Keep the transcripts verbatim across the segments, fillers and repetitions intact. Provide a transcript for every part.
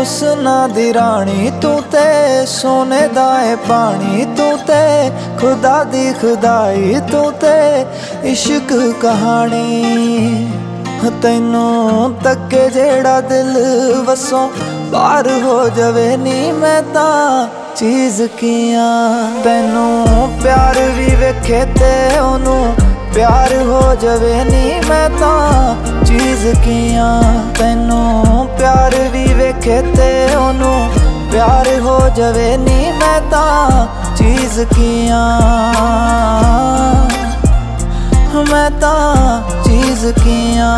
हुस्ना दी रानी तू ते सोने दा ए पानी तू ते खुदा दी खुदाई तू ते इश्क कहानी। तैनू तके जेड़ा दिल वसों बाहर हो जावे नी मैं तां चीज़ कियां। तैनू प्यार भी वेखे ते ओनू प्यार हो जावे नी मैं तां चीज़ कियां। तैनू प्यार भी वेखे ते ओनू प्यार हो जावे नी मैं तां चीज़ कियां। मैं तां चीज़ कियां।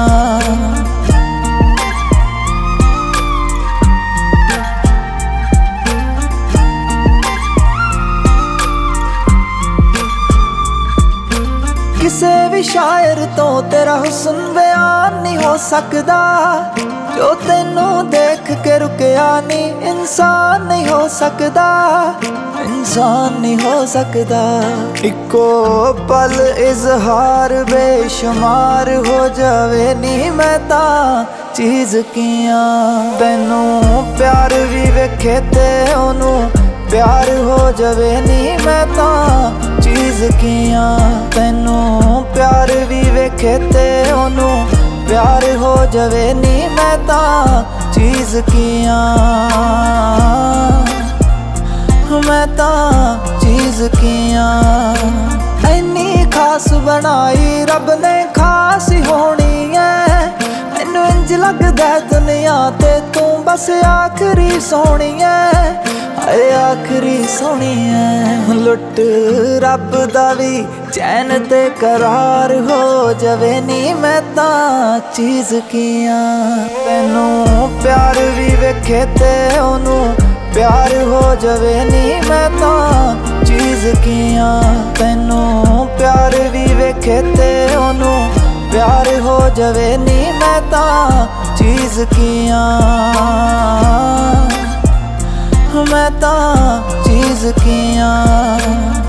किसे भी शायर तो तेरा हुस्न बयान नहीं हो सकदा। जो तेनू देख के रुकया नहीं इंसान नहीं हो सकदा, इंसान नहीं हो सकदा। इको पल इजहार बेशुमार हो जावे नी मैं तां चीज़ कियां। तैनू प्यार भी वेखे ते ओनू प्यार हो जावे नी मैं तां चीज़ कियां। तैनू प्यार भी वेखे ते ओनू प्यार हो जावे नी मैं तां चीज़ कियां। मैं तां चीज़ कियां। इन्नी खास बनाई रब ने खास ही होनी है। मैनू इंज लगदा दुनिया ते तू बस आखिरी सोहनी है, हाय आखिरी सोहनी है। लुट रब दा भी चैन ते करार हो जावे नी मैं तां चीज़ कियां। तैनू प्यार भी वेखे ते ओनू प्यार हो जावे नी मैं तां चीज़ कियां। तैनू प्यार भी वेखे ते ओनू प्यार हो जावे नी मैं तां चीज़ कियां। मैं तां चीज़ कियां।